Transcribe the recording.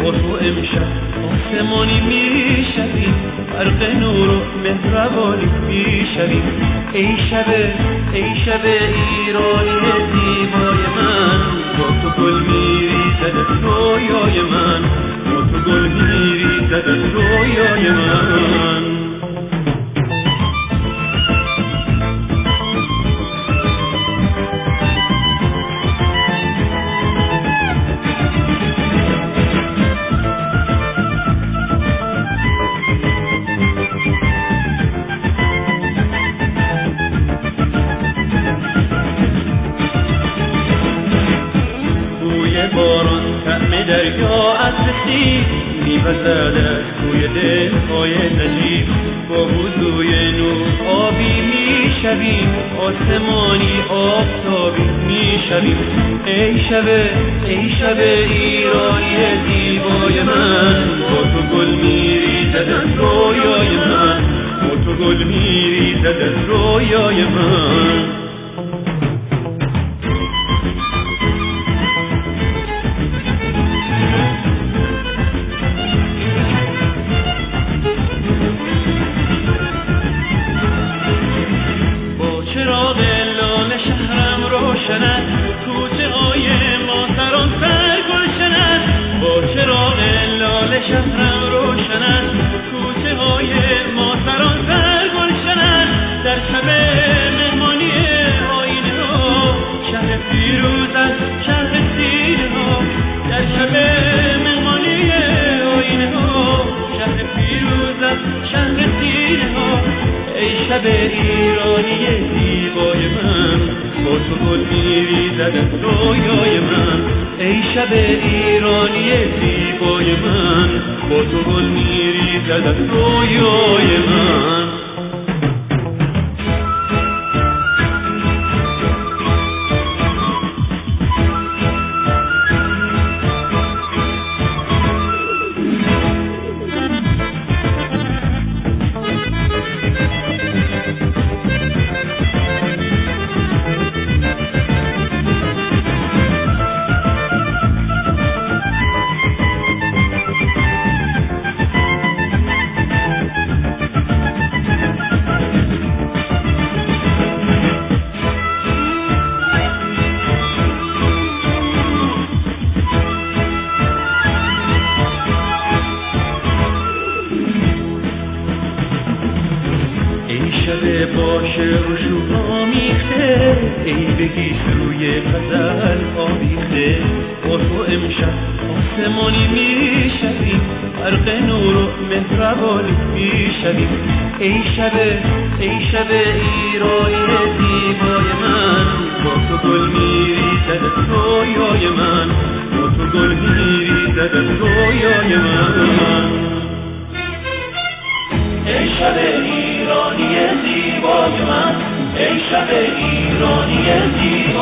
با تو امشب آسمانی میشویم، برق نور و مهربانی میشویم. ای شب ایرانی زیبای من، با تو گل میریزد از رویای من، با تو گل میریزد از رویای من. باران طعم دریا از سیب می‌وزد توی دل‌های نجیب. با وضوی نور آبی میشویم، آسمانی آفتابی میشویم. ای شب ایرانی زیبای من، با تو گل میریزد از رویای من، با تو گل میریزد از رویای من. چراغ لاله شهرم روشن است، کوچه های ما سران سر گلشن است. با چراغ لاله شهرم روشن است، کوچه های ما سران سر گلشن است. در شب مهمانی آینه ها، شهر پیروز است شهر سینه ها. در شب مهمانی آینه ها، شهر پیروز است شهر سینه ها. ای شب ایرانی زیبای من، با تو گل میریزد از رویای من. ای شب ایرانی زیبای من، با تو گل میریزد از رویای من. باشه و شوها میخته، ای بگیش روی غزل آویخته. با تو امشب آسمانی میشویم، برق نور و مهربانی میشویم. ای شب ایرانی زیبای من، با تو گل میریزد از رویای من، با تو گل میریزد از رویای من. ای شب ایرانی زیبای من، ای شب ایرانی زیبای من.